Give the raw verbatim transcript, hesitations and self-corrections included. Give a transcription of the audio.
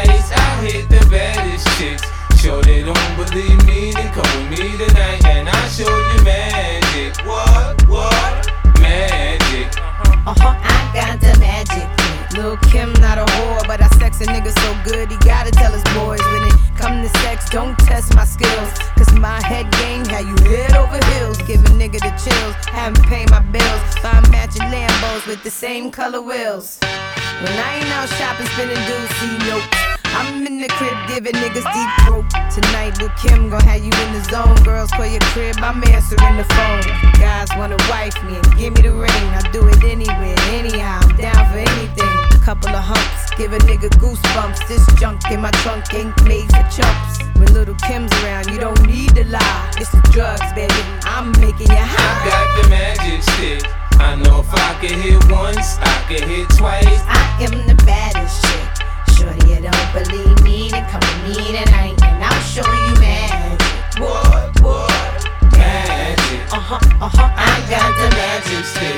twice. I hit the baddest chicks. Sure they don't believe me, then come with me tonight and I'll show you magic. What, what? Magic. Uh-huh, I got the magic. Lil' Kim not a whore, but I sex a nigga so good he gotta tell his boys when it come to sex, don't test my skills. Cause my head game had you head over heels. Give a nigga the chills, haven't paid my bills. Buy matching Lambos with the same color wheels. When I ain't out shopping, spending dues, see nope. I'm in the crib giving niggas deep throat. Tonight, Lil' Kim gon' have you in the zone. Girls call your crib, I'm answering the phone. Guys wanna wife me and give me the ring. I do it anywhere, anyhow, I'm down for anything. Couple of humps, give a nigga goosebumps. This junk in my trunk ain't made for chumps. When Little Kim's around, you don't need to lie. It's the drugs, baby, I'm making you high. I got the magic stick. I know if I can hit once, I can hit twice. I am the baddest chick. Shorty, you don't believe me, then come with me tonight and I'll show you magic. What, what? Magic. Uh-huh, uh-huh, I got the magic stick.